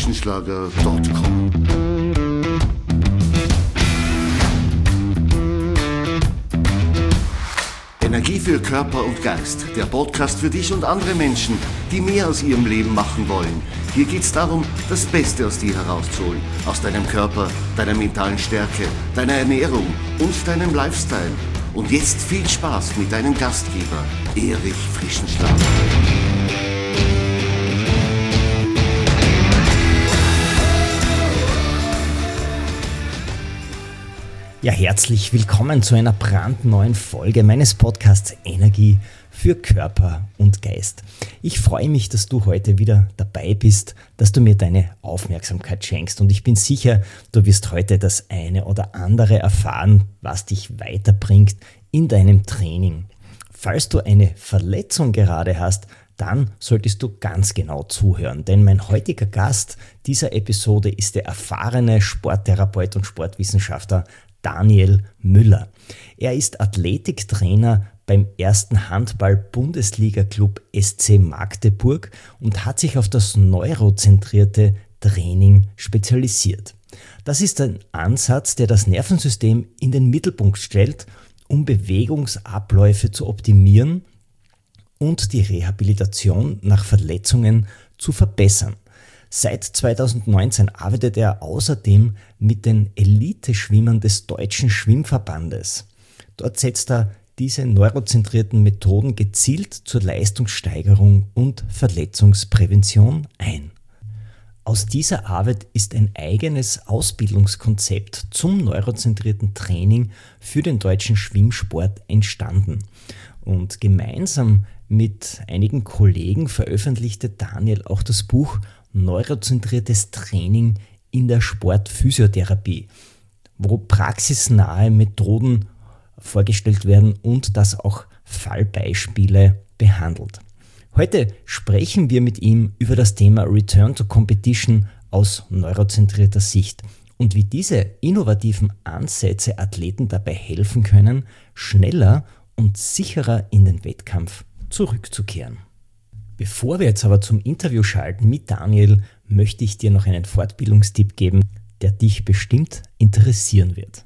www.frischenschlager.com. Energie für Körper und Geist. Der Podcast für dich und andere Menschen, die mehr aus ihrem Leben machen wollen. Hier geht es darum, das Beste aus dir herauszuholen. Aus deinem Körper, deiner mentalen Stärke, deiner Ernährung und deinem Lifestyle. Und jetzt viel Spaß mit deinem Gastgeber, Erich Frischenschlager. Ja, herzlich willkommen zu einer brandneuen Folge meines Podcasts Energie für Körper und Geist. Ich freue mich, dass du heute wieder dabei bist, dass du mir deine Aufmerksamkeit schenkst und ich bin sicher, du wirst heute das eine oder andere erfahren, was dich weiterbringt in deinem Training. Falls du eine Verletzung gerade hast, dann solltest du ganz genau zuhören, denn mein heutiger Gast dieser Episode ist der erfahrene Sporttherapeut und Sportwissenschaftler Daniel Müller. Er ist Athletiktrainer beim 1. Handball-Bundesliga-Club SC Magdeburg und hat sich auf das neurozentrierte Training spezialisiert. Das ist ein Ansatz, der das Nervensystem in den Mittelpunkt stellt, um Bewegungsabläufe zu optimieren und die Rehabilitation nach Verletzungen zu verbessern. Seit 2019 arbeitet er außerdem mit den Elite-Schwimmern des Deutschen Schwimmverbandes. Dort setzt er diese neurozentrierten Methoden gezielt zur Leistungssteigerung und Verletzungsprävention ein. Aus dieser Arbeit ist ein eigenes Ausbildungskonzept zum neurozentrierten Training für den deutschen Schwimmsport entstanden. Und gemeinsam mit einigen Kollegen veröffentlichte Daniel auch das Buch Neurozentriertes Training in der Sportphysiotherapie, wo praxisnahe Methoden vorgestellt werden und das auch Fallbeispiele behandelt. Heute sprechen wir mit ihm über das Thema Return to Competition aus neurozentrierter Sicht und wie diese innovativen Ansätze Athleten dabei helfen können, schneller und sicherer in den Wettkampf zurückzukehren. Bevor wir jetzt aber zum Interview schalten mit Daniel, möchte ich dir noch einen Fortbildungstipp geben, der dich bestimmt interessieren wird.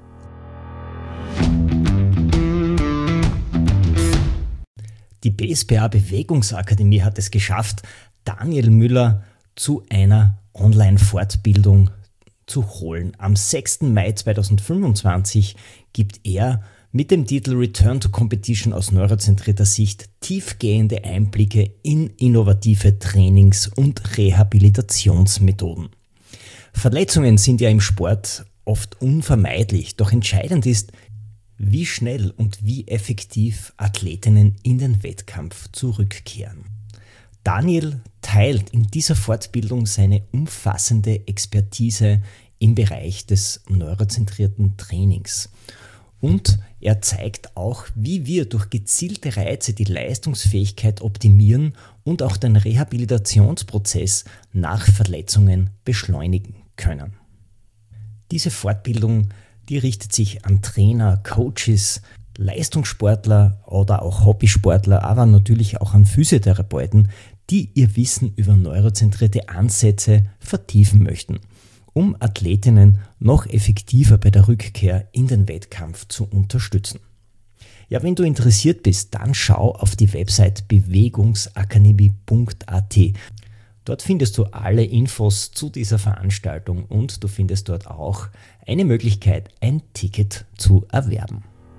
Die BSBA Bewegungsakademie hat es geschafft, Daniel Müller zu einer Online-Fortbildung zu holen. Am 6. Mai 2025 gibt er mit dem Titel Return to Competition aus neurozentrierter Sicht tiefgehende Einblicke in innovative Trainings- und Rehabilitationsmethoden. Verletzungen sind ja im Sport oft unvermeidlich, doch entscheidend ist, wie schnell und wie effektiv Athletinnen in den Wettkampf zurückkehren. Daniel teilt in dieser Fortbildung seine umfassende Expertise im Bereich des neurozentrierten Trainings. Und er zeigt auch, wie wir durch gezielte Reize die Leistungsfähigkeit optimieren und auch den Rehabilitationsprozess nach Verletzungen beschleunigen können. Diese Fortbildung, die richtet sich an Trainer, Coaches, Leistungssportler oder auch Hobbysportler, aber natürlich auch an Physiotherapeuten, die ihr Wissen über neurozentrierte Ansätze vertiefen möchten, um Athletinnen noch effektiver bei der Rückkehr in den Wettkampf zu unterstützen. Ja, wenn du interessiert bist, dann schau auf die Website bewegungsakademie.at. Dort findest du alle Infos zu dieser Veranstaltung und du findest dort auch eine Möglichkeit, ein Ticket zu erwerben.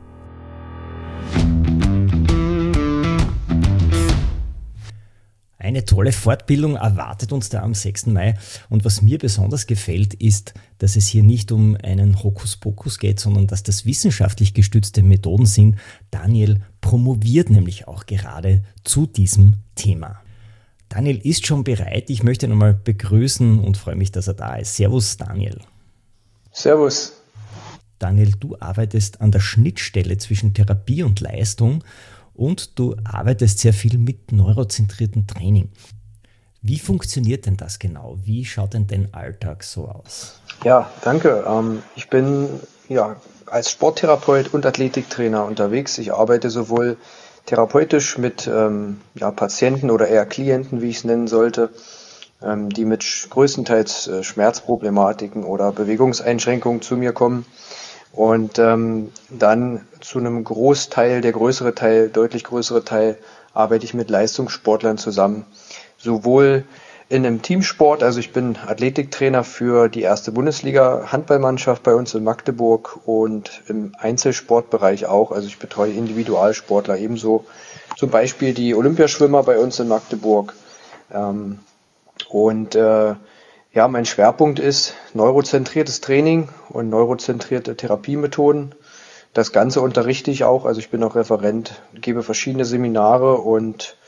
Eine tolle Fortbildung erwartet uns da am 6. Mai und was mir besonders gefällt, ist, dass es hier nicht um einen Hokuspokus geht, sondern dass das wissenschaftlich gestützte Methoden sind. Daniel promoviert nämlich auch gerade zu diesem Thema. Daniel ist schon bereit, ich möchte ihn nochmal begrüßen und freue mich, dass er da ist. Servus Daniel. Servus. Daniel, du arbeitest an der Schnittstelle zwischen Therapie und Leistung und du arbeitest sehr viel mit neurozentriertem Training. Wie funktioniert denn das genau? Wie schaut denn dein Alltag so aus? Ja, danke. Ich bin als Sporttherapeut und Athletiktrainer unterwegs. Ich arbeite sowohl therapeutisch mit Patienten oder eher Klienten, wie ich es nennen sollte, die mit größtenteils Schmerzproblematiken oder Bewegungseinschränkungen zu mir kommen. Und dann zu einem Großteil, deutlich größere Teil, arbeite ich mit Leistungssportlern zusammen. Sowohl in einem Teamsport, also ich bin Athletiktrainer für die erste Bundesliga-Handballmannschaft bei uns in Magdeburg und im Einzelsportbereich auch. Also ich betreue Individualsportler ebenso, zum Beispiel die Olympiaschwimmer bei uns in Magdeburg. Mein Schwerpunkt ist neurozentriertes Training und neurozentrierte Therapiemethoden. Das Ganze unterrichte ich auch, also ich bin auch Referent, gebe verschiedene Seminare und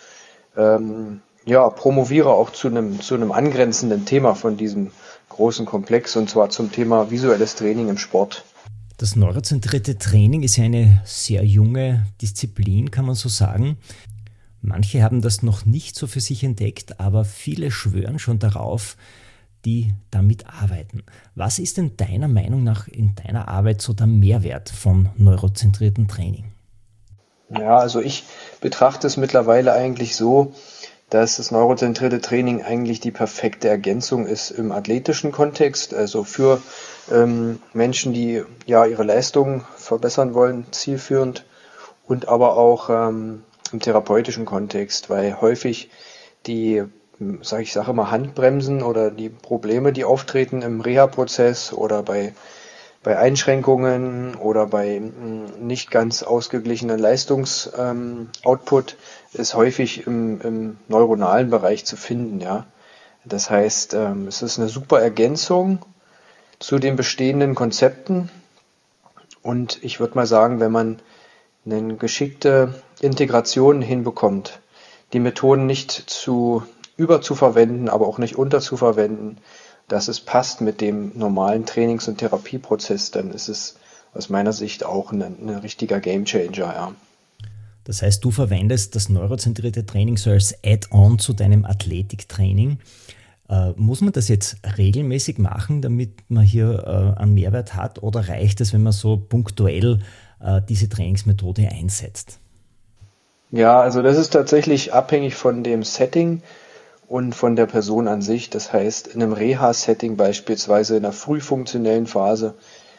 promoviere auch zu einem angrenzenden Thema von diesem großen Komplex, und zwar zum Thema visuelles Training im Sport. Das neurozentrierte Training ist ja eine sehr junge Disziplin, kann man so sagen. Manche haben das noch nicht so für sich entdeckt, aber viele schwören schon darauf, die damit arbeiten. Was ist denn deiner Meinung nach in deiner Arbeit so der Mehrwert von neurozentriertem Training? Ja, also ich betrachte es mittlerweile eigentlich so, dass das neurozentrierte Training eigentlich die perfekte Ergänzung ist im athletischen Kontext, also für Menschen, die ihre Leistung verbessern wollen, zielführend, und aber auch im therapeutischen Kontext, weil häufig die, ich sage immer Handbremsen oder die Probleme, die auftreten im Reha-Prozess oder bei Einschränkungen oder bei nicht ganz ausgeglichenen Leistungsoutput, ist häufig im neuronalen Bereich zu finden. Ja, das heißt, es ist eine super Ergänzung zu den bestehenden Konzepten, und ich würde mal sagen, wenn man eine geschickte Integration hinbekommt, die Methoden nicht überzuverwenden, aber auch nicht unterzuverwenden, dass es passt mit dem normalen Trainings- und Therapieprozess, dann ist es aus meiner Sicht auch ein richtiger Gamechanger. Ja. Das heißt, du verwendest das neurozentrierte Training so als Add-on zu deinem Athletiktraining. Muss man das jetzt regelmäßig machen, damit man hier einen Mehrwert hat, oder reicht es, wenn man so punktuell diese Trainingsmethode einsetzt? Ja, also das ist tatsächlich abhängig von dem Setting und von der Person an sich. Das heißt, in einem Reha-Setting beispielsweise in einer frühfunktionellen Phase,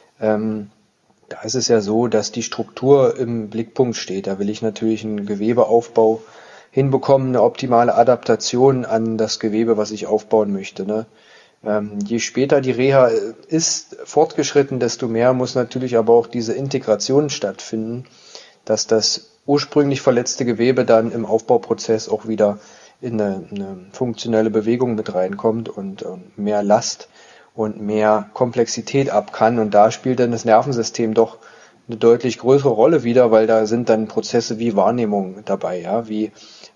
da ist es ja so, dass die Struktur im Blickpunkt steht. Da will ich natürlich einen Gewebeaufbau hinbekommen, eine optimale Adaptation an das Gewebe, was ich aufbauen möchte. Ne? Je später die Reha ist fortgeschritten, desto mehr muss natürlich aber auch diese Integration stattfinden, dass das ursprünglich verletzte Gewebe dann im Aufbauprozess auch wieder in eine funktionelle Bewegung mit reinkommt und mehr Last und mehr Komplexität ab kann. Und da spielt dann das Nervensystem doch eine deutlich größere Rolle wieder, weil da sind dann Prozesse wie Wahrnehmung dabei, ja, wie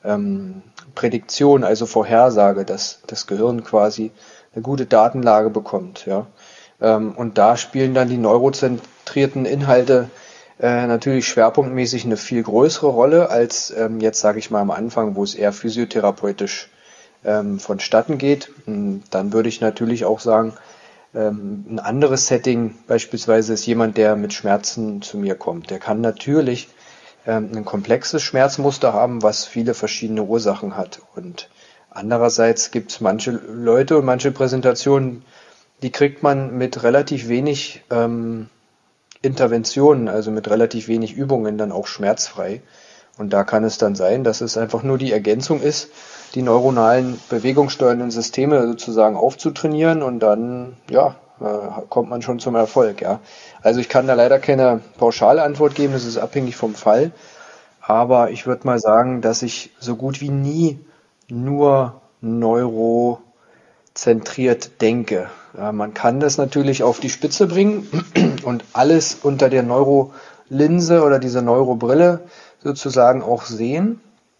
Prädiktion, also Vorhersage, dass das Gehirn quasi eine gute Datenlage bekommt, ja. Und da spielen dann die neurozentrierten Inhalte natürlich schwerpunktmäßig eine viel größere Rolle als jetzt, sage ich mal, am Anfang, wo es eher physiotherapeutisch vonstatten geht. Dann würde ich natürlich auch sagen, ein anderes Setting beispielsweise ist jemand, der mit Schmerzen zu mir kommt. Der kann natürlich ein komplexes Schmerzmuster haben, was viele verschiedene Ursachen hat. Und andererseits gibt es manche Leute und manche Präsentationen, die kriegt man mit relativ wenig Interventionen, also mit relativ wenig Übungen dann auch schmerzfrei. Und da kann es dann sein, dass es einfach nur die Ergänzung ist, die neuronalen bewegungssteuernden Systeme sozusagen aufzutrainieren, und dann kommt man schon zum Erfolg. Ja. Also ich kann da leider keine pauschale Antwort geben, das ist abhängig vom Fall. Aber ich würde mal sagen, dass ich so gut wie nie nur neurozentriert denke. Ja, man kann das natürlich auf die Spitze bringen und alles unter der Neurolinse oder dieser Neurobrille sozusagen auch sehen.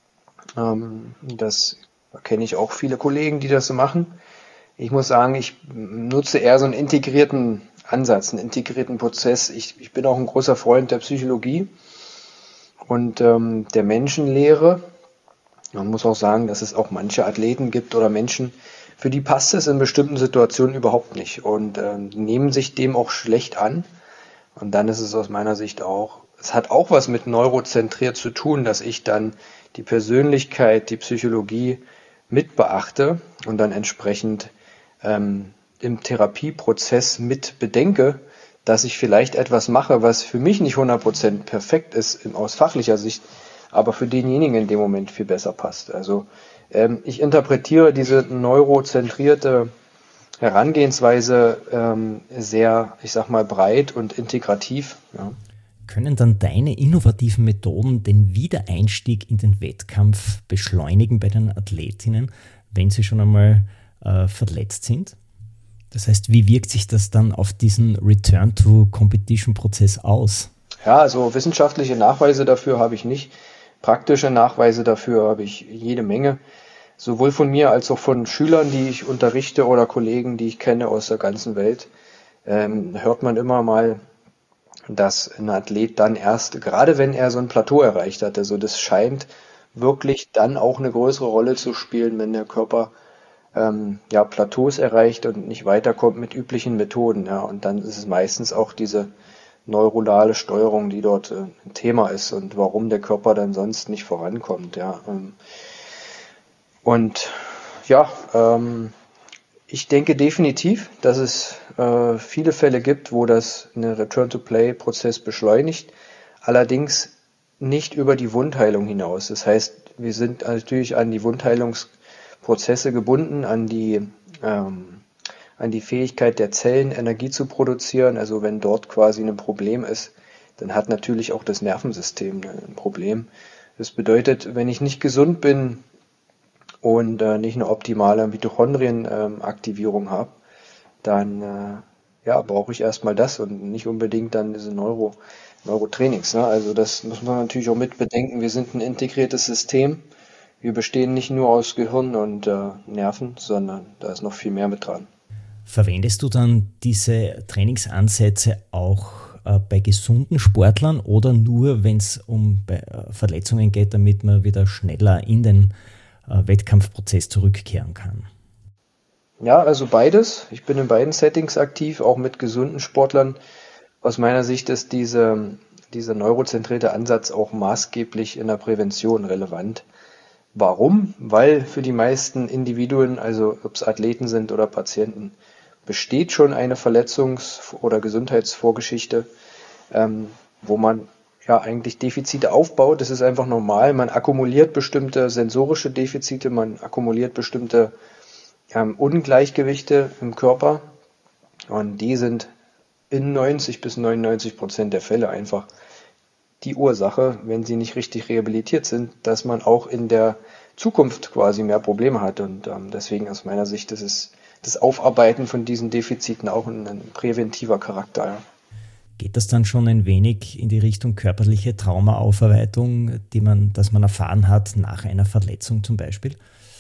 Das kenne ich auch viele Kollegen, die das so machen. Ich muss sagen, ich nutze eher so einen integrierten Ansatz, einen integrierten Prozess. Ich bin auch ein großer Freund der Psychologie und der Menschenlehre. Man muss auch sagen, dass es auch manche Athleten gibt oder Menschen, für die passt es in bestimmten Situationen überhaupt nicht und nehmen sich dem auch schlecht an. Und dann ist es aus meiner Sicht auch, es hat auch was mit neurozentriert zu tun, dass ich dann die Persönlichkeit, die Psychologie mit beachte und dann entsprechend im Therapieprozess mit bedenke, dass ich vielleicht etwas mache, was für mich nicht 100% perfekt ist aus fachlicher Sicht, aber für denjenigen in dem Moment viel besser passt. Also ich interpretiere diese neurozentrierte Herangehensweise sehr, ich sag mal, breit und integrativ. Ja. Können dann deine innovativen Methoden den Wiedereinstieg in den Wettkampf beschleunigen bei den Athletinnen, wenn sie schon einmal verletzt sind? Das heißt, wie wirkt sich das dann auf diesen Return-to-Competition-Prozess aus? Ja, also wissenschaftliche Nachweise dafür habe ich nicht. Praktische Nachweise dafür habe ich jede Menge. Sowohl von mir als auch von Schülern, die ich unterrichte oder Kollegen, die ich kenne aus der ganzen Welt, hört man immer mal, dass ein Athlet dann erst, gerade wenn er so ein Plateau erreicht hat, also das scheint wirklich dann auch eine größere Rolle zu spielen, wenn der Körper Plateaus erreicht und nicht weiterkommt mit üblichen Methoden. Ja, und dann ist es meistens auch diese neuronale Steuerung, die dort ein Thema ist und warum der Körper dann sonst nicht vorankommt. Ja. Ich denke definitiv, dass es viele Fälle gibt, wo das einen Return-to-Play-Prozess beschleunigt, allerdings nicht über die Wundheilung hinaus. Das heißt, wir sind natürlich an die Wundheilungsprozesse gebunden, an die Fähigkeit der Zellen, Energie zu produzieren. Also wenn dort quasi ein Problem ist, dann hat natürlich auch das Nervensystem ein Problem. Das bedeutet, wenn ich nicht gesund bin und nicht eine optimale Mitochondrienaktivierung habe, dann brauche ich erstmal das und nicht unbedingt dann diese Neurotrainings. Ne? Also das muss man natürlich auch mit bedenken. Wir sind ein integriertes System. Wir bestehen nicht nur aus Gehirn und Nerven, sondern da ist noch viel mehr mit dran. Verwendest du dann diese Trainingsansätze auch bei gesunden Sportlern oder nur, wenn es um Verletzungen geht, damit man wieder schneller in den Wettkampfprozess zurückkehren kann? Ja, also beides. Ich bin in beiden Settings aktiv, auch mit gesunden Sportlern. Aus meiner Sicht ist dieser neurozentrierte Ansatz auch maßgeblich in der Prävention relevant. Warum? Weil für die meisten Individuen, also ob es Athleten sind oder Patienten, besteht schon eine Verletzungs- oder Gesundheitsvorgeschichte, wo man eigentlich Defizite aufbaut. Das ist einfach normal. Man akkumuliert bestimmte sensorische Defizite, man akkumuliert bestimmte Ungleichgewichte im Körper und die sind in 90-99% der Fälle einfach die Ursache, wenn sie nicht richtig rehabilitiert sind, dass man auch in der Zukunft quasi mehr Probleme hat. Und deswegen aus meiner Sicht ist das Aufarbeiten von diesen Defiziten auch ein präventiver Charakter. Ja. Geht das dann schon ein wenig in die Richtung körperliche Traumaaufarbeitung, dass man erfahren hat nach einer Verletzung zum Beispiel?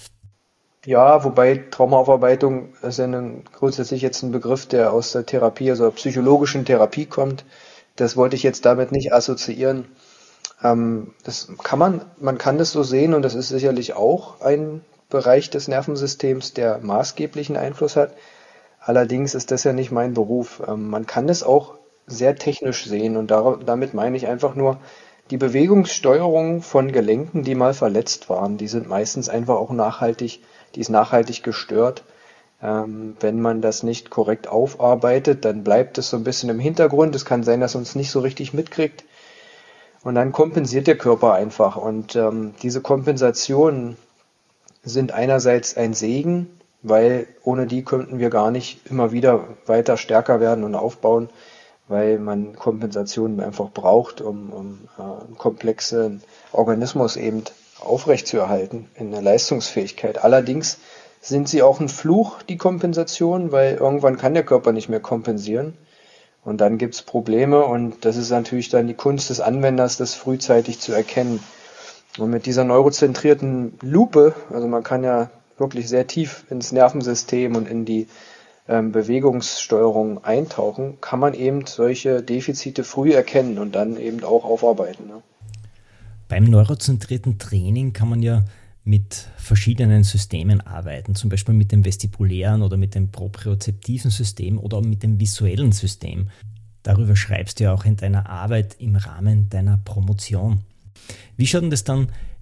Ja, wobei Traumaaufarbeitung ist ja grundsätzlich jetzt ein Begriff, der aus der Therapie, also der psychologischen Therapie kommt. Das wollte ich jetzt damit nicht assoziieren. Man kann das so sehen und das ist sicherlich auch ein Bereich des Nervensystems, der maßgeblichen Einfluss hat. Allerdings ist das ja nicht mein Beruf. Man kann das auch sehr technisch sehen und damit meine ich einfach nur die Bewegungssteuerung von Gelenken, die mal verletzt waren. Die sind meistens einfach auch nachhaltig gestört. Wenn man das nicht korrekt aufarbeitet, dann bleibt es so ein bisschen im Hintergrund. Es kann sein, dass man es nicht so richtig mitkriegt. Und dann kompensiert der Körper einfach. Und diese Kompensationen sind einerseits ein Segen, weil ohne die könnten wir gar nicht immer wieder weiter stärker werden und aufbauen, weil man Kompensationen einfach braucht, um einen komplexen Organismus eben aufrechtzuerhalten in der Leistungsfähigkeit. Allerdings sind sie auch ein Fluch, die Kompensation, weil irgendwann kann der Körper nicht mehr kompensieren und dann gibt's Probleme und das ist natürlich dann die Kunst des Anwenders, das frühzeitig zu erkennen. Und mit dieser neurozentrierten Lupe, also man kann ja wirklich sehr tief ins Nervensystem und in die Bewegungssteuerung eintauchen, kann man eben solche Defizite früh erkennen und dann eben auch aufarbeiten. Ne? Beim neurozentrierten Training kann man ja mit verschiedenen Systemen arbeiten, zum Beispiel mit dem vestibulären oder mit dem propriozeptiven System oder mit dem visuellen System. Darüber schreibst du ja auch in deiner Arbeit im Rahmen deiner Promotion. Wie schaut denn das dann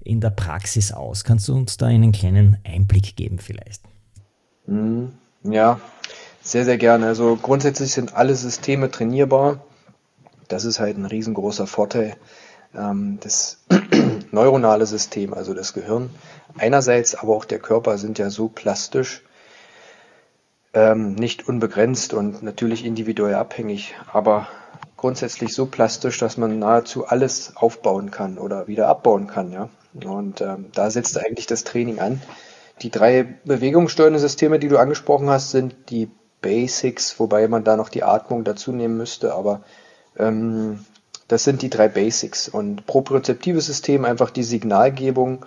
in der Praxis aus? Kannst du uns da einen kleinen Einblick geben vielleicht? Ja, sehr, sehr gerne. Also grundsätzlich sind alle Systeme trainierbar. Das ist halt ein riesengroßer Vorteil. Das neuronale System, also das Gehirn, einerseits, aber auch der Körper sind ja so plastisch, nicht unbegrenzt und natürlich individuell abhängig, aber grundsätzlich so plastisch, dass man nahezu alles aufbauen kann oder wieder abbauen kann, ja. Und da setzt eigentlich das Training an. Die 3 bewegungssteuernden Systeme, die du angesprochen hast, sind die Basics, wobei man da noch die Atmung dazu nehmen müsste, aber das sind die 3 Basics. Und propriozeptives System, einfach die Signalgebung,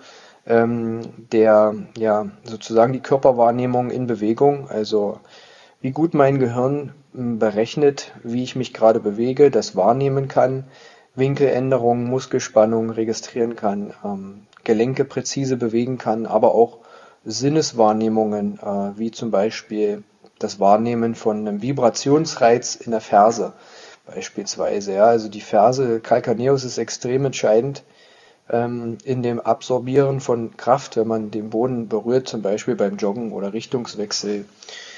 sozusagen die Körperwahrnehmung in Bewegung, also wie gut mein Gehirn berechnet, wie ich mich gerade bewege, das wahrnehmen kann, Winkeländerungen, Muskelspannung registrieren kann, Gelenke präzise bewegen kann, aber auch Sinneswahrnehmungen, wie zum Beispiel das Wahrnehmen von einem Vibrationsreiz in der Ferse beispielsweise. Ja, also die Ferse, Calcaneus ist extrem entscheidend in dem Absorbieren von Kraft, wenn man den Boden berührt, zum Beispiel beim Joggen oder Richtungswechsel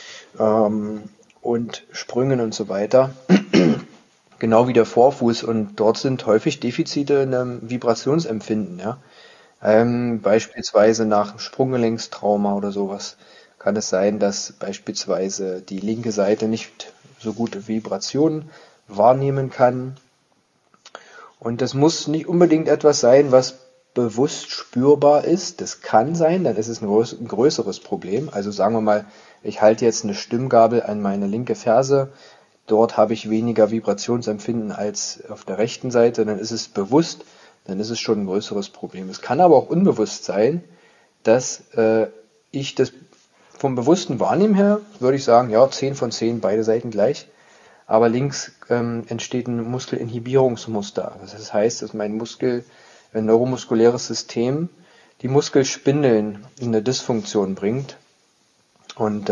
und Sprüngen und so weiter. Genau wie der Vorfuß, und dort sind häufig Defizite in einem Vibrationsempfinden. Ja? Beispielsweise nach einem Sprunggelenkstrauma oder sowas kann es sein, dass beispielsweise die linke Seite nicht so gute Vibrationen wahrnehmen kann. Und das muss nicht unbedingt etwas sein, was bewusst spürbar ist. Das kann sein, dann ist es ein größeres Problem. Also sagen wir mal, ich halte jetzt eine Stimmgabel an meine linke Ferse. Dort habe ich weniger Vibrationsempfinden als auf der rechten Seite. Dann ist es bewusst, dann ist es schon ein größeres Problem. Es kann aber auch unbewusst sein, dass ich das vom bewussten Wahrnehmen her, würde ich sagen, ja, 10 von 10, beide Seiten gleich. Aber links entsteht ein Muskelinhibierungsmuster. Das heißt, dass mein neuromuskuläres System die Muskelspindeln in eine Dysfunktion bringt. Und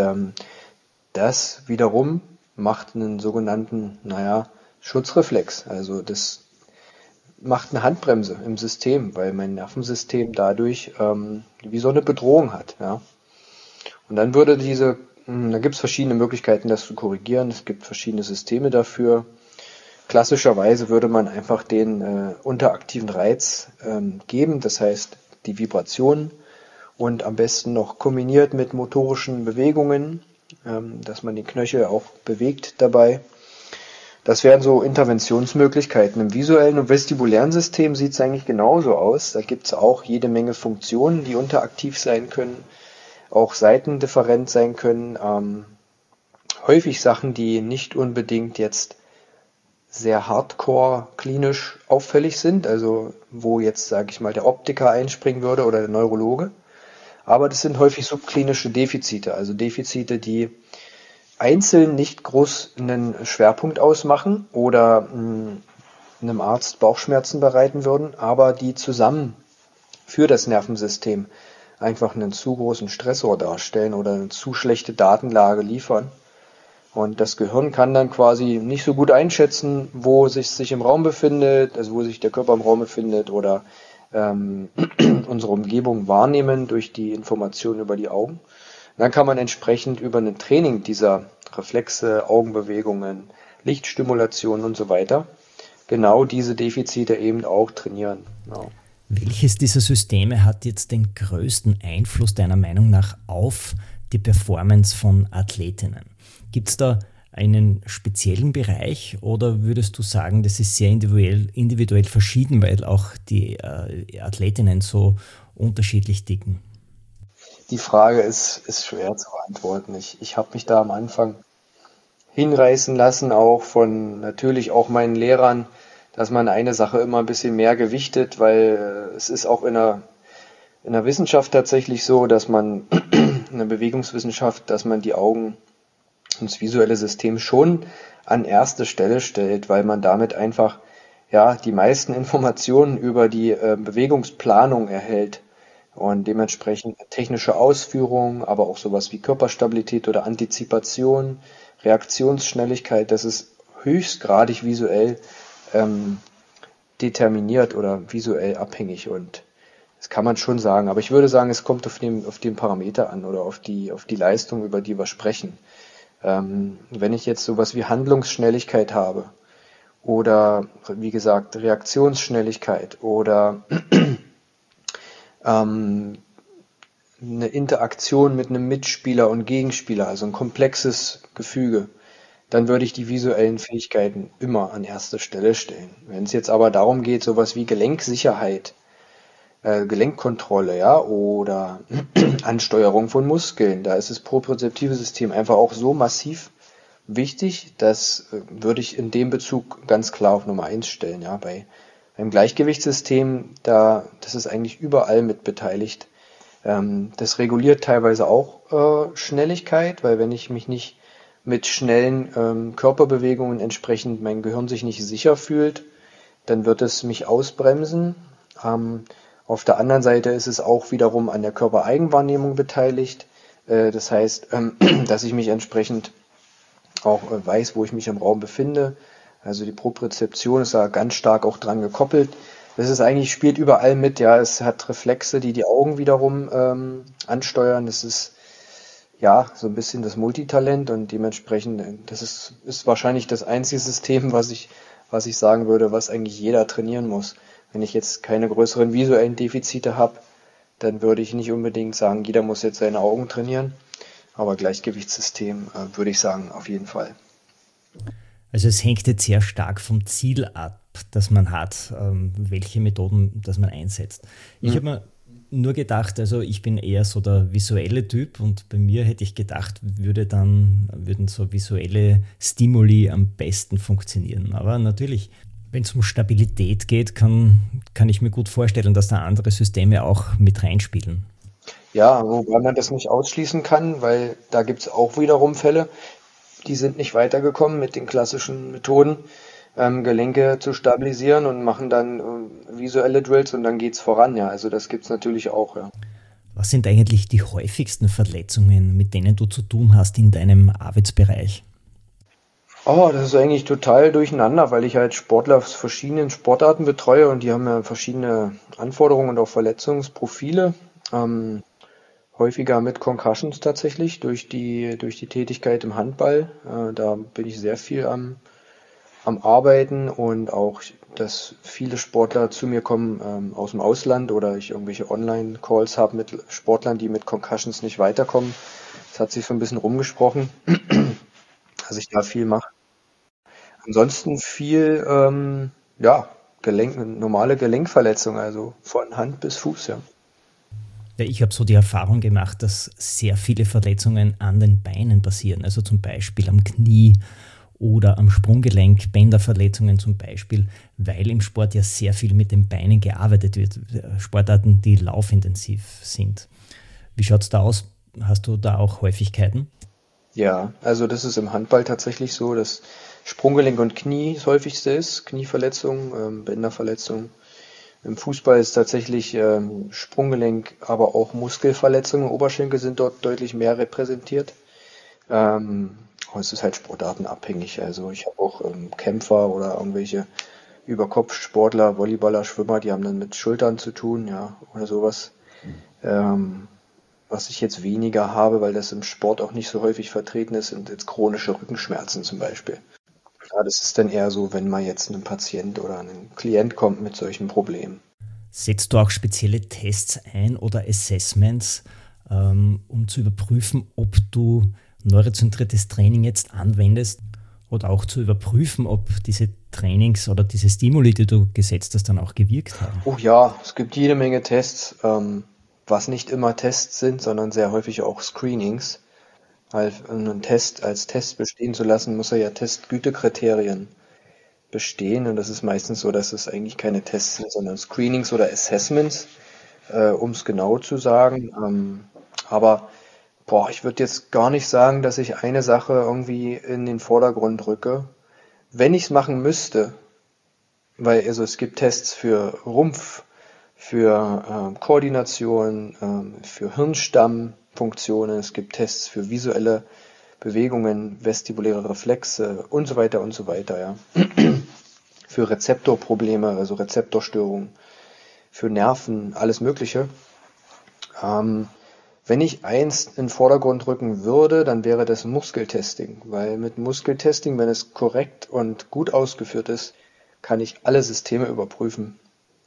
das wiederum macht einen sogenannten, Schutzreflex. Also das macht eine Handbremse im System, weil mein Nervensystem dadurch wie so eine Bedrohung hat. Ja. Und dann würde da gibt es verschiedene Möglichkeiten, das zu korrigieren. Es gibt verschiedene Systeme dafür. Klassischerweise würde man einfach den unteraktiven Reiz geben, das heißt die Vibration, und am besten noch kombiniert mit motorischen Bewegungen, dass man die Knöchel auch bewegt dabei. Das wären so Interventionsmöglichkeiten. Im visuellen und vestibulären System sieht es eigentlich genauso aus. Da gibt es auch jede Menge Funktionen, die unteraktiv sein können, auch seitendifferent sein können. Häufig Sachen, die nicht unbedingt jetzt sehr hardcore klinisch auffällig sind, also wo jetzt, sage ich mal, der Optiker einspringen würde oder der Neurologe. Aber das sind häufig subklinische Defizite, also Defizite, die einzeln nicht groß einen Schwerpunkt ausmachen oder einem Arzt Bauchschmerzen bereiten würden, aber die zusammen für das Nervensystem einfach einen zu großen Stressor darstellen oder eine zu schlechte Datenlage liefern. Und das Gehirn kann dann quasi nicht so gut einschätzen, wo sich im Raum befindet, also wo sich der Körper im Raum befindet, oder unsere Umgebung wahrnehmen durch die Informationen über die Augen. Dann kann man entsprechend über ein Training dieser Reflexe, Augenbewegungen, Lichtstimulation und so weiter genau diese Defizite eben auch trainieren. Ja. Welches dieser Systeme hat jetzt den größten Einfluss deiner Meinung nach auf die Performance von Athletinnen? Gibt es da einen speziellen Bereich oder würdest du sagen, das ist sehr individuell verschieden, weil auch die Athletinnen so unterschiedlich ticken? Die Frage ist schwer zu beantworten. Ich habe mich da am Anfang hinreißen lassen, auch von natürlich auch meinen Lehrern, dass man eine Sache immer ein bisschen mehr gewichtet, weil es ist auch in der Wissenschaft tatsächlich so, dass man in der Bewegungswissenschaft, dass man die Augen und das visuelle System schon an erste Stelle stellt, weil man damit einfach die meisten Informationen über die Bewegungsplanung erhält und dementsprechend technische Ausführung, aber auch sowas wie Körperstabilität oder Antizipation, Reaktionsschnelligkeit, das ist höchstgradig visuell determiniert oder visuell abhängig, und Das kann man schon sagen, aber ich würde sagen, es kommt auf den Parameter an oder auf die Leistung, über die wir sprechen. Wenn ich jetzt sowas wie Handlungsschnelligkeit habe oder, wie gesagt, Reaktionsschnelligkeit oder eine Interaktion mit einem Mitspieler und Gegenspieler, also ein komplexes Gefüge, dann würde ich die visuellen Fähigkeiten immer an erste Stelle stellen. Wenn es jetzt aber darum geht, sowas wie Gelenksicherheit, Gelenkkontrolle, ja, oder Ansteuerung von Muskeln, da ist das propriozeptive System einfach auch so massiv wichtig, das würde ich in dem Bezug ganz klar auf Nummer eins stellen, ja, beim Gleichgewichtssystem, das ist eigentlich überall mit beteiligt. Das reguliert teilweise auch Schnelligkeit, weil wenn ich mich nicht mit schnellen Körperbewegungen entsprechend mein Gehirn sich nicht sicher fühlt, dann wird es mich ausbremsen. Auf der anderen Seite ist es auch wiederum an der Körpereigenwahrnehmung beteiligt. Das heißt, dass ich mich entsprechend auch weiß, wo ich mich im Raum befinde. Also die Propriozeption ist da ganz stark auch dran gekoppelt. Das ist eigentlich, spielt überall mit, ja. Es hat Reflexe, die Augen wiederum ansteuern. Das ist ja so ein bisschen das Multitalent und dementsprechend, das ist wahrscheinlich das einzige System, was ich sagen würde, was eigentlich jeder trainieren muss. Wenn ich jetzt keine größeren visuellen Defizite habe, dann würde ich nicht unbedingt sagen, jeder muss jetzt seine Augen trainieren. Aber Gleichgewichtssystem würde ich sagen, auf jeden Fall. Also es hängt jetzt sehr stark vom Ziel ab, das man hat, welche Methoden das man einsetzt. Ich habe mir nur gedacht, also ich bin eher so der visuelle Typ und bei mir hätte ich gedacht, würden so visuelle Stimuli am besten funktionieren. Aber natürlich, wenn es um Stabilität geht, kann ich mir gut vorstellen, dass da andere Systeme auch mit reinspielen. Ja, wobei man das nicht ausschließen kann, weil da gibt es auch wiederum Fälle, die sind nicht weitergekommen mit den klassischen Methoden, Gelenke zu stabilisieren und machen dann visuelle Drills und dann geht's voran, ja. Also das gibt's natürlich auch, ja. Was sind eigentlich die häufigsten Verletzungen, mit denen du zu tun hast in deinem Arbeitsbereich? Oh, das ist eigentlich total durcheinander, weil ich halt Sportler aus verschiedenen Sportarten betreue und die haben ja verschiedene Anforderungen und auch Verletzungsprofile. Häufiger mit Concussions tatsächlich durch die Tätigkeit im Handball. Da bin ich sehr viel am Arbeiten und auch, dass viele Sportler zu mir kommen aus dem Ausland oder ich irgendwelche Online-Calls habe mit Sportlern, die mit Concussions nicht weiterkommen. Das hat sich so ein bisschen rumgesprochen, dass ich da viel mache. Ansonsten viel, normale Gelenkverletzungen, also von Hand bis Fuß, ja. Ja, ich habe so die Erfahrung gemacht, dass sehr viele Verletzungen an den Beinen passieren, also zum Beispiel am Knie oder am Sprunggelenk, Bänderverletzungen zum Beispiel, weil im Sport ja sehr viel mit den Beinen gearbeitet wird, Sportarten, die laufintensiv sind. Wie schaut es da aus? Hast du da auch Häufigkeiten? Ja, also das ist im Handball tatsächlich so, dass Sprunggelenk und Knie das häufigste ist, Knieverletzungen, Bänderverletzungen. Im Fußball ist tatsächlich Sprunggelenk, aber auch Muskelverletzungen, Oberschenkel sind dort deutlich mehr repräsentiert. Aber es ist halt sportartenabhängig. Also ich habe auch Kämpfer oder irgendwelche Überkopfsportler, Volleyballer, Schwimmer, die haben dann mit Schultern zu tun, ja, oder sowas. Was ich jetzt weniger habe, weil das im Sport auch nicht so häufig vertreten ist, sind jetzt chronische Rückenschmerzen zum Beispiel. Ja, das ist dann eher so, wenn mal jetzt ein Patient oder ein Klient kommt mit solchen Problemen. Setzt du auch spezielle Tests ein oder Assessments, um zu überprüfen, ob du neurozentriertes Training jetzt anwendest oder auch zu überprüfen, ob diese Trainings oder diese Stimuli, die du gesetzt hast, dann auch gewirkt haben? Oh ja, es gibt jede Menge Tests, was nicht immer Tests sind, sondern sehr häufig auch Screenings. Weil einen Test als Test bestehen zu lassen, muss er ja Testgütekriterien bestehen. Und das ist meistens so, dass es eigentlich keine Tests sind, sondern Screenings oder Assessments, um es genau zu sagen. Aber ich würde jetzt gar nicht sagen, dass ich eine Sache irgendwie in den Vordergrund rücke. Wenn ich es machen müsste, weil also es gibt Tests für Rumpf, für Koordination, für Hirnstammfunktionen, es gibt Tests für visuelle Bewegungen, vestibuläre Reflexe und so weiter, ja. Für Rezeptorprobleme, also Rezeptorstörungen, für Nerven, alles Mögliche. Wenn ich eins in den Vordergrund rücken würde, dann wäre das Muskeltesting, weil mit Muskeltesting, wenn es korrekt und gut ausgeführt ist, kann ich alle Systeme überprüfen.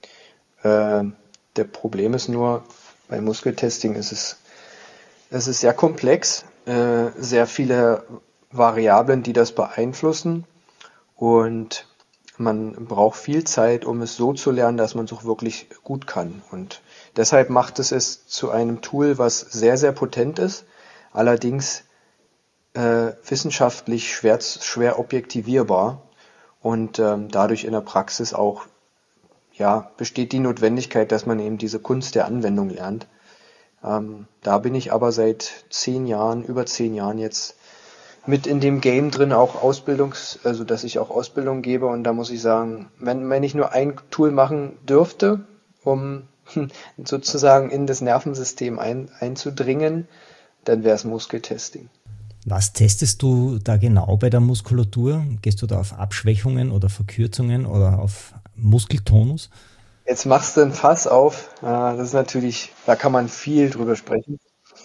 Der Problem ist nur, bei Muskeltesting ist es ist sehr komplex, sehr viele Variablen, die das beeinflussen, und man braucht viel Zeit, um es so zu lernen, dass man es auch wirklich gut kann. Und deshalb macht es zu einem Tool, was sehr, sehr potent ist, allerdings wissenschaftlich schwer objektivierbar, und dadurch in der Praxis auch besteht die Notwendigkeit, dass man eben diese Kunst der Anwendung lernt. Da bin ich aber seit über 10 Jahren jetzt mit in dem Game drin, auch also dass ich auch Ausbildung gebe, und da muss ich sagen, wenn ich nur ein Tool machen dürfte, um sozusagen in das Nervensystem einzudringen, dann wäre es Muskeltesting. Was testest du da genau bei der Muskulatur? Gehst du da auf Abschwächungen oder Verkürzungen oder auf Muskeltonus? Jetzt machst du ein Fass auf. Das ist natürlich, da kann man viel drüber sprechen.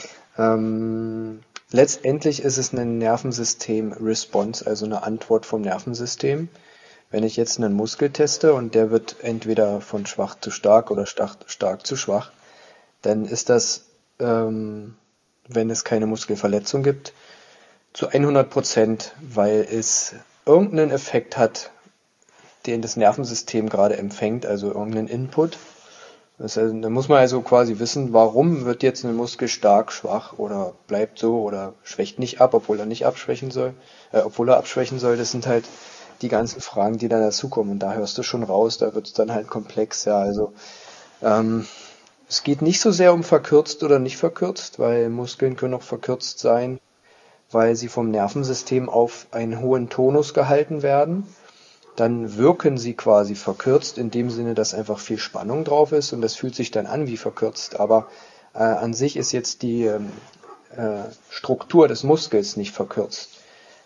Letztendlich ist es eine Nervensystem-Response, also eine Antwort vom Nervensystem. Wenn ich jetzt einen Muskel teste und der wird entweder von schwach zu stark oder stark zu schwach, dann ist das, wenn es keine Muskelverletzung gibt, zu 100%, weil es irgendeinen Effekt hat, den das Nervensystem gerade empfängt, also irgendeinen Input. Da muss man also quasi wissen, warum wird jetzt ein Muskel stark, schwach oder bleibt so oder schwächt nicht ab, obwohl er abschwächen soll. Das sind halt die ganzen Fragen, die dann dazukommen. Und da hörst du schon raus, da wird es dann halt komplex. Ja, also es geht nicht so sehr um verkürzt oder nicht verkürzt, weil Muskeln können auch verkürzt sein, weil sie vom Nervensystem auf einen hohen Tonus gehalten werden. Dann wirken sie quasi verkürzt, in dem Sinne, dass einfach viel Spannung drauf ist, und das fühlt sich dann an wie verkürzt. Aber an sich ist jetzt die Struktur des Muskels nicht verkürzt.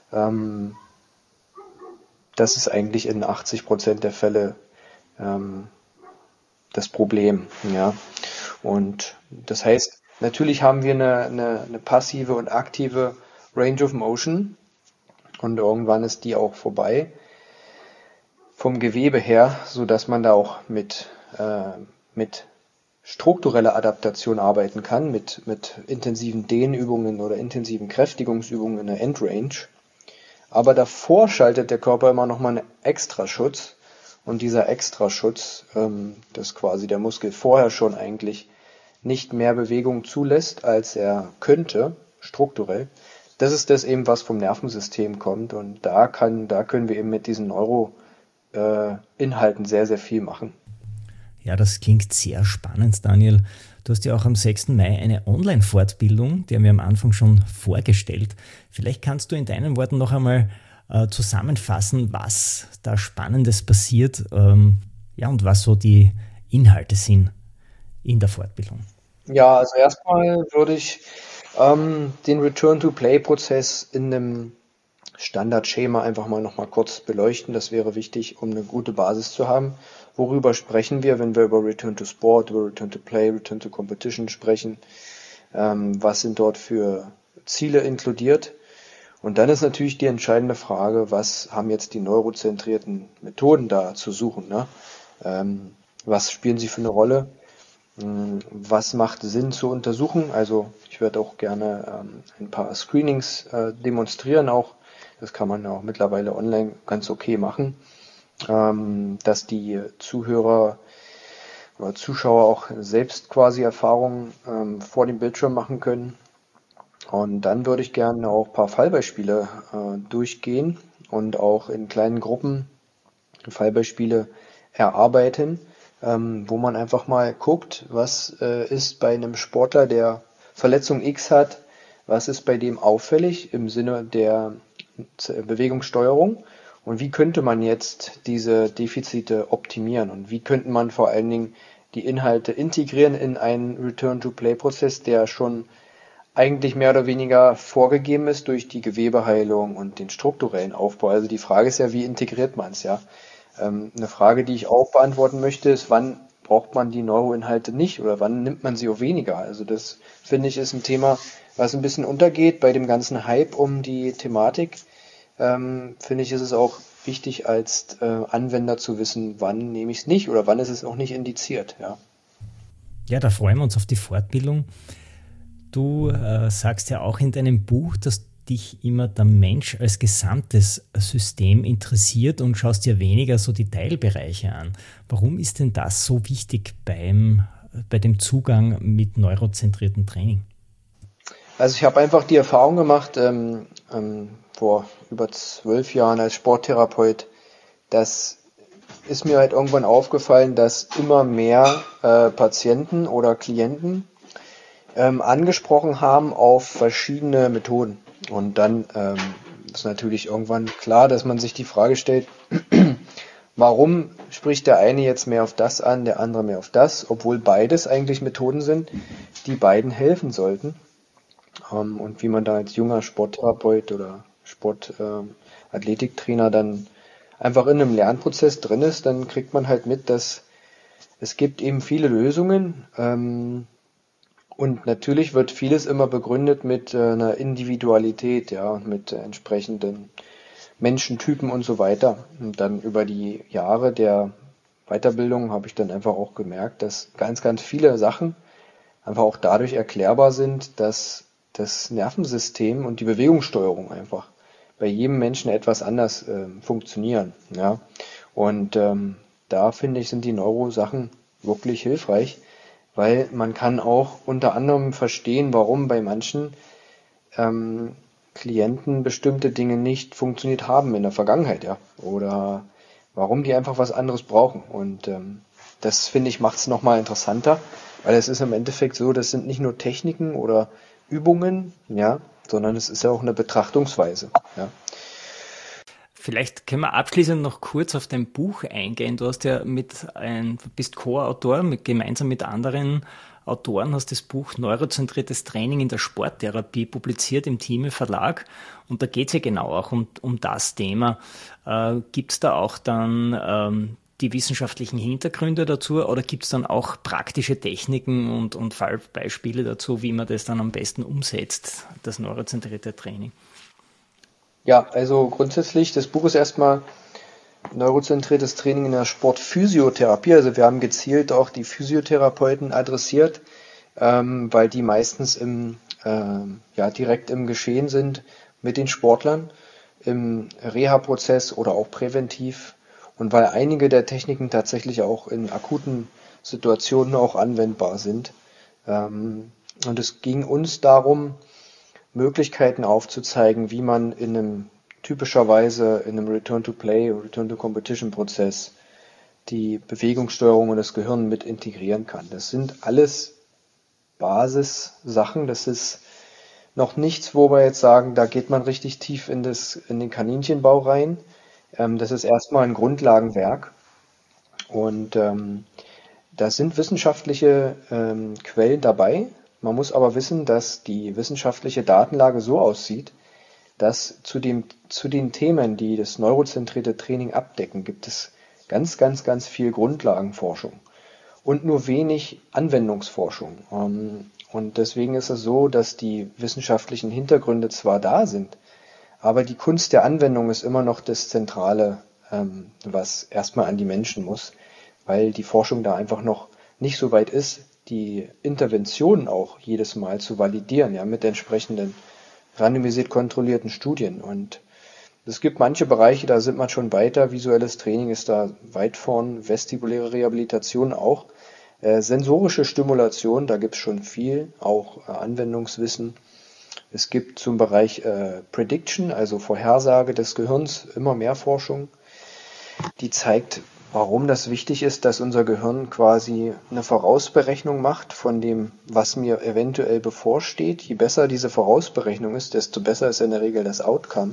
Das ist eigentlich in 80% der Fälle das Problem. Ja. Und das heißt, natürlich haben wir eine passive und aktive Range of Motion, und irgendwann ist die auch vorbei vom Gewebe her, so dass man da auch mit struktureller Adaptation arbeiten kann, mit intensiven Dehnübungen oder intensiven Kräftigungsübungen in der Endrange. Aber davor schaltet der Körper immer nochmal einen Extraschutz, und dieser Extraschutz, dass quasi der Muskel vorher schon eigentlich nicht mehr Bewegung zulässt, als er könnte, strukturell, das ist das eben, was vom Nervensystem kommt, und da können wir eben mit diesen Inhalten sehr, sehr viel machen. Ja, das klingt sehr spannend, Daniel. Du hast ja auch am 6. Mai eine Online-Fortbildung, die haben wir am Anfang schon vorgestellt. Vielleicht kannst du in deinen Worten noch einmal zusammenfassen, was da Spannendes passiert, und was so die Inhalte sind in der Fortbildung. Ja, also erstmal würde ich den Return-to-Play-Prozess in einem Standardschema einfach mal nochmal kurz beleuchten. Das wäre wichtig, um eine gute Basis zu haben. Worüber sprechen wir, wenn wir über Return to Sport, über Return to Play, Return to Competition sprechen? Was sind dort für Ziele inkludiert? Und dann ist natürlich die entscheidende Frage, was haben jetzt die neurozentrierten Methoden da zu suchen? Ne? Was spielen sie für eine Rolle? Was macht Sinn zu untersuchen? Also ich werde auch gerne ein paar Screenings demonstrieren auch. Das kann man auch mittlerweile online ganz okay machen, dass die Zuhörer oder Zuschauer auch selbst quasi Erfahrungen vor dem Bildschirm machen können. Und dann würde ich gerne auch ein paar Fallbeispiele durchgehen und auch in kleinen Gruppen Fallbeispiele erarbeiten, wo man einfach mal guckt, was ist bei einem Sportler, der Verletzung X hat, was ist bei dem auffällig im Sinne der Bewegungssteuerung, und wie könnte man jetzt diese Defizite optimieren, und wie könnte man vor allen Dingen die Inhalte integrieren in einen Return-to-Play-Prozess, der schon eigentlich mehr oder weniger vorgegeben ist durch die Gewebeheilung und den strukturellen Aufbau. Also die Frage ist ja, wie integriert man es, ja? Eine Frage, die ich auch beantworten möchte, ist, wann braucht man die Neuroinhalte nicht oder wann nimmt man sie auch weniger? Also das, finde ich, ist ein Thema, was ein bisschen untergeht bei dem ganzen Hype um die Thematik. Finde ich, ist es auch wichtig als Anwender zu wissen, wann nehme ich es nicht oder wann ist es auch nicht indiziert. Ja, Ja, da freuen wir uns auf die Fortbildung. Du sagst ja auch in deinem Buch, dass dich immer der Mensch als gesamtes System interessiert und schaust dir weniger so die Teilbereiche an. Warum ist denn das so wichtig bei dem Zugang mit neurozentriertem Training? also ich habe einfach die Erfahrung gemacht, vor über 12 Jahren als Sporttherapeut, das ist mir halt irgendwann aufgefallen, dass immer mehr Patienten oder Klienten angesprochen haben auf verschiedene Methoden. Und dann ist natürlich irgendwann klar, dass man sich die Frage stellt, warum spricht der eine jetzt mehr auf das an, der andere mehr auf das, obwohl beides eigentlich Methoden sind, die beiden helfen sollten. Und wie man da als junger Sporttherapeut oder Sportathletiktrainer dann einfach in einem Lernprozess drin ist, dann kriegt man halt mit, dass es gibt eben viele Lösungen. Und natürlich wird vieles immer begründet mit einer Individualität, ja, und mit entsprechenden Menschentypen und so weiter. Und dann über die Jahre der Weiterbildung habe ich dann einfach auch gemerkt, dass ganz, ganz viele Sachen einfach auch dadurch erklärbar sind, dass das Nervensystem und die Bewegungssteuerung einfach bei jedem Menschen etwas anders funktionieren. Ja. Und da finde ich, sind die Neurosachen wirklich hilfreich, weil man kann auch unter anderem verstehen, warum bei manchen Klienten bestimmte Dinge nicht funktioniert haben in der Vergangenheit, ja, oder warum die einfach was anderes brauchen. Und das, finde ich, macht es nochmal interessanter, weil es ist im Endeffekt so, das sind nicht nur Techniken oder Übungen, ja, sondern es ist ja auch eine Betrachtungsweise, ja. Vielleicht können wir abschließend noch kurz auf dein Buch eingehen. Du bist Co-Autor, gemeinsam mit anderen Autoren hast das Buch Neurozentriertes Training in der Sporttherapie publiziert im Thieme Verlag. Und da geht es ja genau auch um das Thema. Gibt es da auch dann die wissenschaftlichen Hintergründe dazu oder gibt es dann auch praktische Techniken und Fallbeispiele dazu, wie man das dann am besten umsetzt, das neurozentrierte Training? Ja, also grundsätzlich, das Buch ist erstmal neurozentriertes Training in der Sportphysiotherapie. Also wir haben gezielt auch die Physiotherapeuten adressiert, weil die meistens direkt im Geschehen sind mit den Sportlern, im Reha-Prozess oder auch präventiv. Und weil einige der Techniken tatsächlich auch in akuten Situationen auch anwendbar sind. Und es ging uns darum, Möglichkeiten aufzuzeigen, wie man typischerweise in einem Return-to-Play, Return-to-Competition-Prozess die Bewegungssteuerung und das Gehirn mit integrieren kann. Das sind alles Basissachen, das ist noch nichts, wo wir jetzt sagen, da geht man richtig tief in den Kaninchenbau rein. Das ist erstmal ein Grundlagenwerk und da sind wissenschaftliche Quellen dabei. Man muss aber wissen, dass die wissenschaftliche Datenlage so aussieht, dass zu den Themen, die das neurozentrierte Training abdecken, gibt es ganz, ganz, ganz viel Grundlagenforschung und nur wenig Anwendungsforschung. Und deswegen ist es so, dass die wissenschaftlichen Hintergründe zwar da sind, aber die Kunst der Anwendung ist immer noch das Zentrale, was erstmal an die Menschen muss, weil die Forschung da einfach noch nicht so weit ist, die Interventionen auch jedes Mal zu validieren, ja, mit entsprechenden randomisiert kontrollierten Studien. Und es gibt manche Bereiche, da sind wir schon weiter. Visuelles Training ist da weit vorn, vestibuläre Rehabilitation auch. Sensorische Stimulation, da gibt es schon viel, auch Anwendungswissen. Es gibt zum Bereich Prediction, also Vorhersage des Gehirns, immer mehr Forschung, die zeigt, warum das wichtig ist, dass unser Gehirn quasi eine Vorausberechnung macht von dem, was mir eventuell bevorsteht. Je besser diese Vorausberechnung ist, desto besser ist in der Regel das Outcome.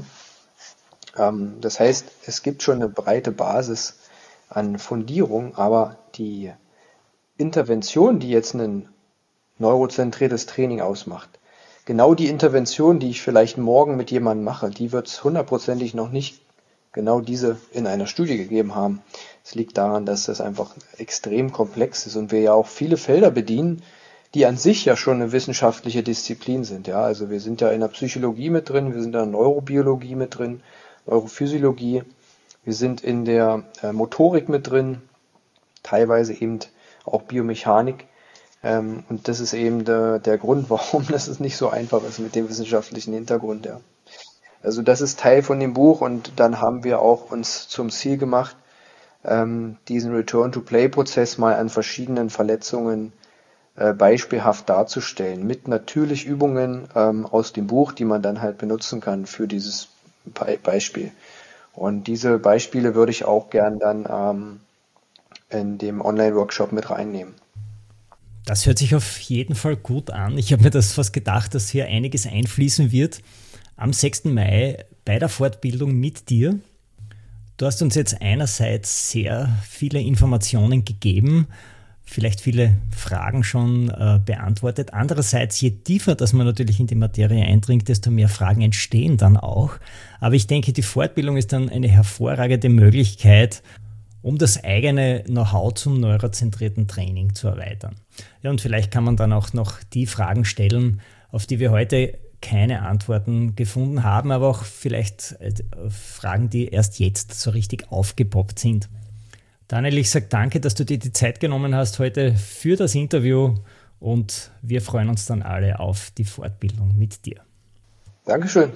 Das heißt, es gibt schon eine breite Basis an Fundierung, aber die Intervention, die jetzt ein neurozentriertes Training ausmacht, genau die Intervention, die ich vielleicht morgen mit jemandem mache, die wird es hundertprozentig noch nicht genau diese in einer Studie gegeben haben. Es liegt daran, dass das einfach extrem komplex ist und wir ja auch viele Felder bedienen, die an sich ja schon eine wissenschaftliche Disziplin sind. Ja, also wir sind ja in der Psychologie mit drin, wir sind in der Neurobiologie mit drin, Neurophysiologie, wir sind in der Motorik mit drin, teilweise eben auch Biomechanik. Und das ist eben der Grund, warum das nicht so einfach ist mit dem wissenschaftlichen Hintergrund. Ja. Also das ist Teil von dem Buch und dann haben wir auch uns zum Ziel gemacht, diesen Return-to-Play-Prozess mal an verschiedenen Verletzungen beispielhaft darzustellen, mit natürlich Übungen aus dem Buch, die man dann halt benutzen kann für dieses Beispiel. Und diese Beispiele würde ich auch gern dann in dem Online-Workshop mit reinnehmen. Das hört sich auf jeden Fall gut an. Ich habe mir das fast gedacht, dass hier einiges einfließen wird am 6. Mai bei der Fortbildung mit dir. Du hast uns jetzt einerseits sehr viele Informationen gegeben, vielleicht viele Fragen schon beantwortet. Andererseits, je tiefer, dass man natürlich in die Materie eindringt, desto mehr Fragen entstehen dann auch. Aber ich denke, die Fortbildung ist dann eine hervorragende Möglichkeit, um das eigene Know-how zum neurozentrierten Training zu erweitern. Ja, und vielleicht kann man dann auch noch die Fragen stellen, auf die wir heute keine Antworten gefunden haben, aber auch vielleicht Fragen, die erst jetzt so richtig aufgepoppt sind. Daniel, ich sage danke, dass du dir die Zeit genommen hast heute für das Interview und wir freuen uns dann alle auf die Fortbildung mit dir. Dankeschön.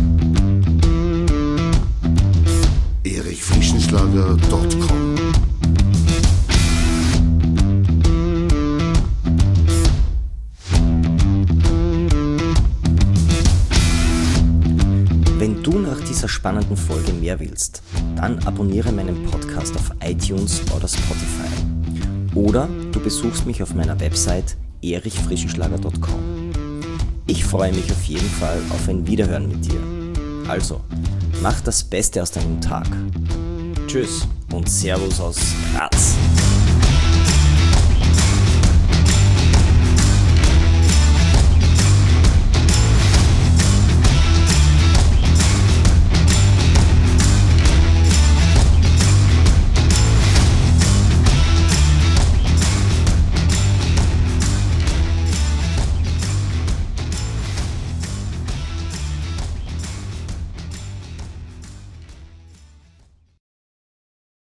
erichfrischenschlager.com. Wenn du nach dieser spannenden Folge mehr willst, dann abonniere meinen Podcast auf iTunes oder Spotify. Oder du besuchst mich auf meiner Website erichfrischenschlager.com. Ich freue mich auf jeden Fall auf ein Wiederhören mit dir. Also, mach das Beste aus deinem Tag. Tschüss und Servus aus Graz.